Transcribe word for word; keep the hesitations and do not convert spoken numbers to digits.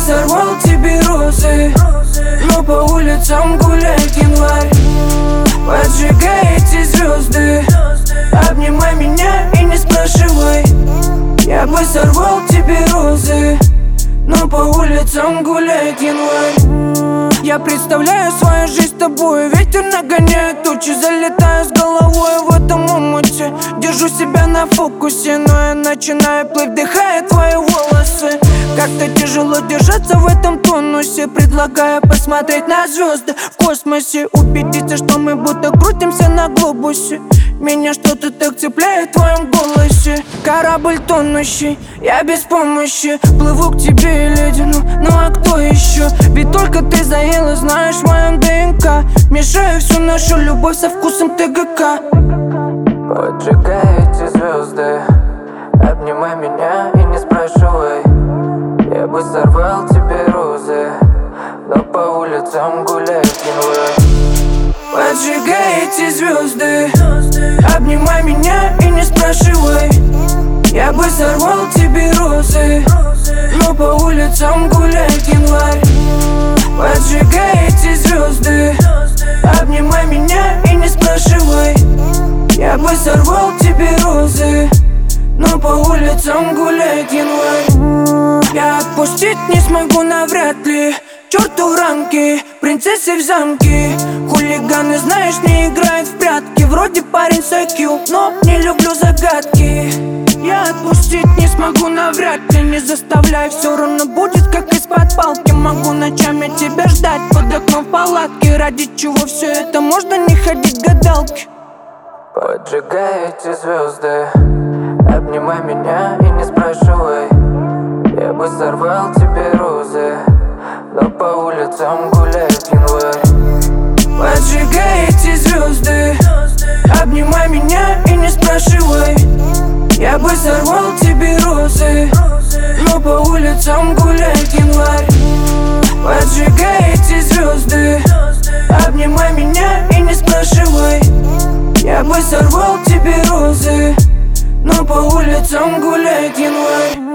сорвал тебе розы, но по улицам гуляет январь. Поджигай эти звезды, обнимай меня и не спрашивай. Я бы сорвал тебе розы, но по улицам гуляет январь. Я представляю свою жизнь с тобой. Ветер нагоняет тучи, залетаю с головой в этом омуте. Держу себя на фокусе, но я начинаю плыть, вдыхая твои волосы. Как-то тяжело держаться в этом тонусе. Предлагаю посмотреть на звезды в космосе, убедиться, что мы будто крутимся на глобусе. Меня что-то так цепляет в твоем голосе. Корабль тонущий, я без помощи плыву к тебе и ледяну, ну а кто еще? Ведь только ты заела, знаешь, в моем ДНК. Мешаю всю нашу любовь со вкусом ТГК. Поджигай эти звезды, обнимай меня и не спрашивай. Я бы сорвал тебе розы, но по улицам гуляет январь. Поджигай эти звезды, обнимай меня и не спрашивай. Я бы сорвал тебе розы, но по улицам гуляет январь. Поджигай эти звезды, обнимай меня и не спрашивай. Я бы сорвал тебе розы, но по улицам гуляет январь. Я отпустить не смогу навряд ли. Черту рамки, принцессы в замке. Хулиганы, знаешь, не играют в прятки. Вроде парень с ай кью, но не люблю загадки. Я отпустить не смогу навряд ли. Не заставляй, все равно будет как из-под палки. Могу ночами тебя ждать под окном в палатке. Ради чего все это, можно не ходить гадалки. Поджигай эти звезды, обнимай меня и не спрашивай. Я бы сорвал тебе розы, но по улицам гуляет январь. Поджигай эти звезды, обнимай меня и не спрашивай. Я бы сорвал тебе розы, но по улицам гуляет январь. Поджигай эти звезды, обнимай меня и не спрашивай. Я бы сорвал тебе розы, но по улицам гуляет январь.